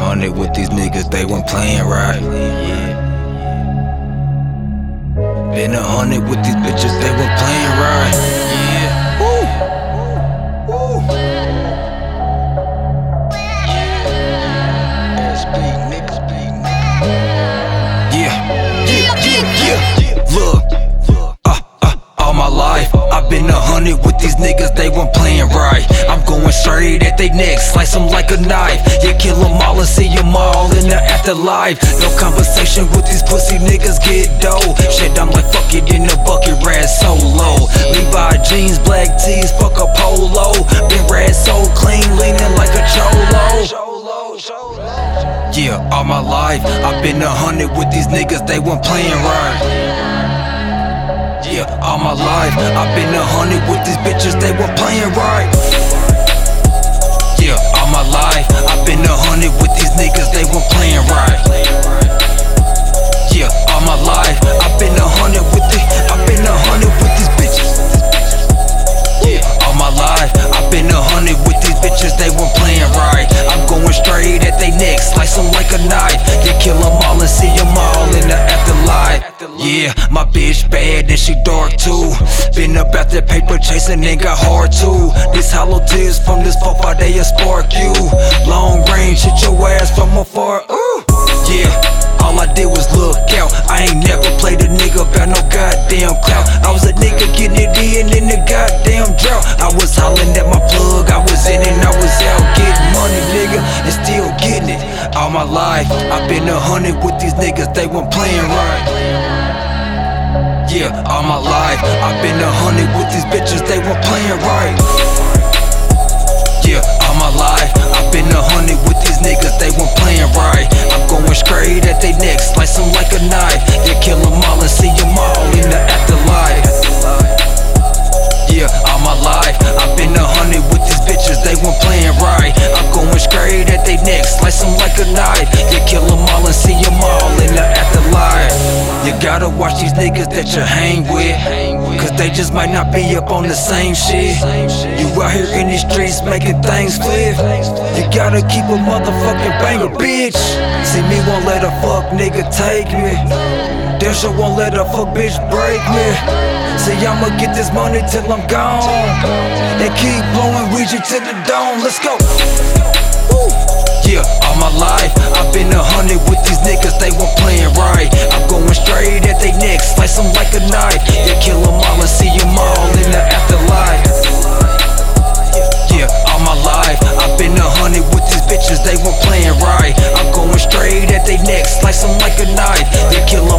100 with these niggas, they weren't playing right. Been 100 with these bitches, they weren't playing right. Yeah. Woo. Woo. Yeah. Look, all my life I've been 100 with these niggas, they weren't playing right. I'm going straight at they necks, slice them like a knife. Yeah, kill them all and see them all in the afterlife. No conversation with these pussy niggas, get dough. Shit, I'm like fuck it in the bucket, rad solo. Levi jeans, black tees, fuck a polo. Been rad so clean, leaning like a cholo. Yeah, all my life I've been 100 with these niggas, they weren't playing right. Yeah, all my life I've been 100 with these bitches, they weren't playing right. Yeah, all my life I've been 100 with these niggas, they weren't playing right. Yeah, all my life I've been 100 with these bitches. Yeah, all my life I've been 100 with these bitches, they weren't playing right. I'm going straight at they necks, slice them like a knife. Yeah, kill them all and see them all in the afterlife. Yeah, my bitch bad and she dark too. Been about that paper chasing and got hard too. These hollow tears from this 4-5 they spark you. Long range hit your ass from afar. Ooh. Yeah, all I did was look out. I ain't never played a nigga about no goddamn clout. I was a nigga getting it in the goddamn drought. I was hollering at my plug, I was in and I was out getting money, nigga, and still getting it. All my life I've been 100 with these niggas, they weren't playing right. Yeah, all my life I've been 100 with these bitches, they weren't playing right. Yeah, all my life I've been 100 with these niggas, they weren't playing right. I'm going straight at they necks, slice them like a knife. Yeah, kill them all and see them all in the afterlife. Yeah, all my life I've been 100 with these bitches, they weren't playing right. I'm going straight at they necks, slice them like a knife. Yeah, kill them all and see them all in the afterlife. You gotta watch these niggas that you hang with, cause they just might not be up on the same shit. You out here in these streets making things flip. You gotta keep a motherfucking banger, bitch. See me won't let a fuck nigga take me. Dasher won't let a fuck bitch break me. See I'ma get this money till I'm gone, and keep blowing Ouija to the dawn. Let's go. Woo. Yeah, all my life I've been 100 with these niggas, they weren't playing right. I'm going straight at they necks, slice them like a knife. Yeah, kill them all and see them all in the afterlife. Yeah, all my life I've been 100 with these bitches, they weren't playing right. I'm going straight at they necks, slice them like a knife. Yeah, kill them